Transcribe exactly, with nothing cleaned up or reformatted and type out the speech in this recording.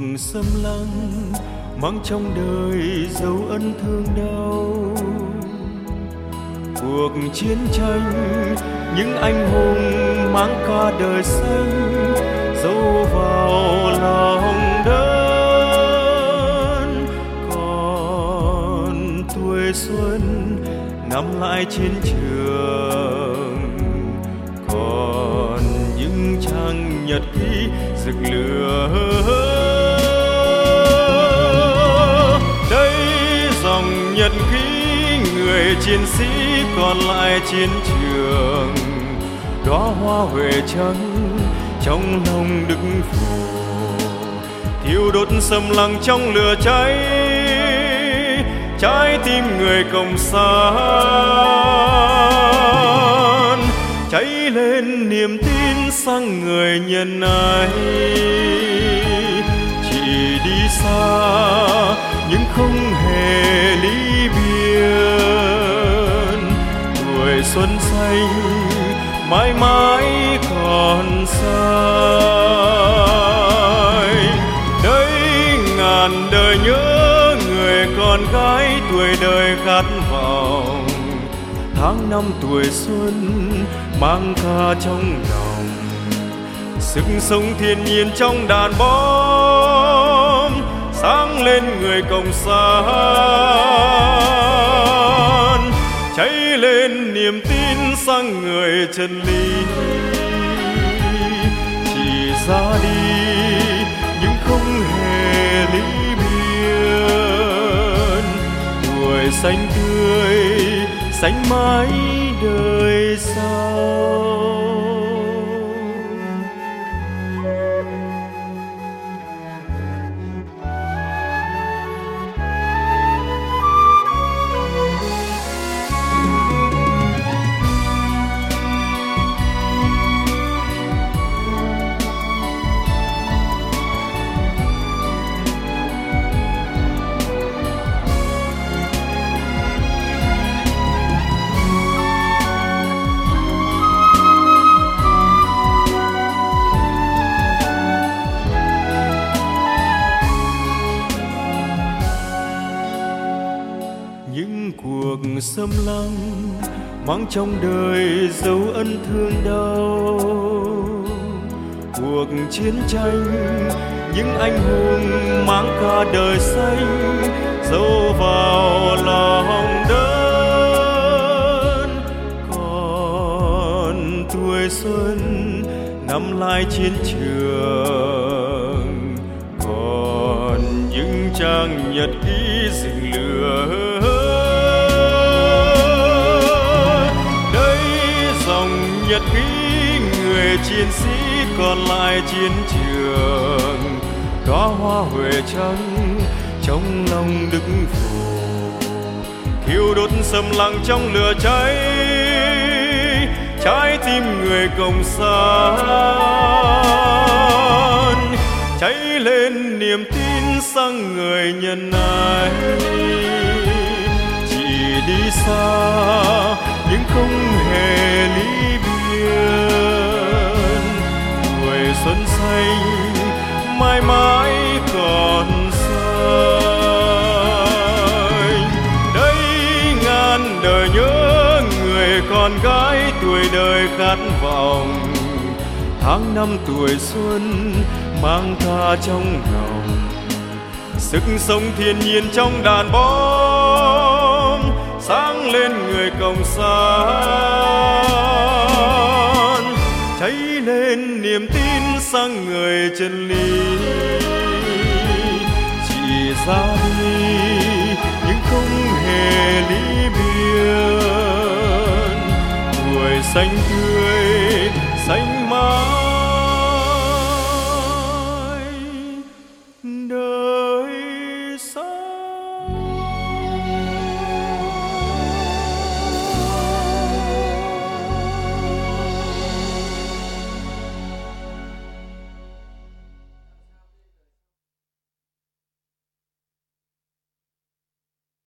xâm lăng mang trong đời dấu ân thương đau. Cuộc chiến tranh những anh hùng mang cả đời xanh dấu vào lòng đất. Còn tuổi xuân ngắm lại chiến trường, còn những trang nhật ký rực lửa. Đây dòng nhật ký người chiến sĩ còn lại chiến trường, đóa hoa huệ trắng trong lòng Đức Phổ, thiêu đốt xâm lăng trong lửa cháy trái tim người cộng sản. Cháy lên niềm tin sang người nhân ái, chỉ đi xa nhưng không hề ly biệt. Tuổi xuân xanh mãi mãi còn sai. Đây ngàn đời nhớ người con gái tuổi đời khát vọng, tháng năm tuổi xuân mang ca trong lòng, sức sống thiên nhiên trong đàn bom sáng lên người cộng sản. Cháy lên niềm tin sang người chân lý, chỉ ra đi nhưng không hề ly biệt. Tuổi xanh tươi xanh mãi đời sau. Những cuộc xâm lăng mang trong đời dấu ân thương đau. Cuộc chiến tranh những anh hùng mang cả đời xanh dấu vào lòng đất. Còn tuổi xuân ngắm lại chiến trường, còn những trang nhật ký rực lửa. Nhật ký người chiến sĩ còn lại chiến trường, đóa hoa huệ trắng trong lòng Đức Phổ, thiêu đốt xâm lăng trong lửa cháy trái tim người cộng sản. Cháy lên niềm tin sang người nhân ái, chỉ đi xa nhưng không hề ly biệt. Tuổi xuân xanh mãi mãi còn xanh. Đây ngàn đời nhớ người con gái tuổi đời khát vọng, tháng năm tuổi xuân mang ca trong lòng, sức sống thiên nhiên trong đàn bom sáng lên người cộng sản. Cháy lên niềm tin sang người chân lý, chỉ ra đi nhưng không hề ly biệt. Tuổi xanh tươi xanh mãi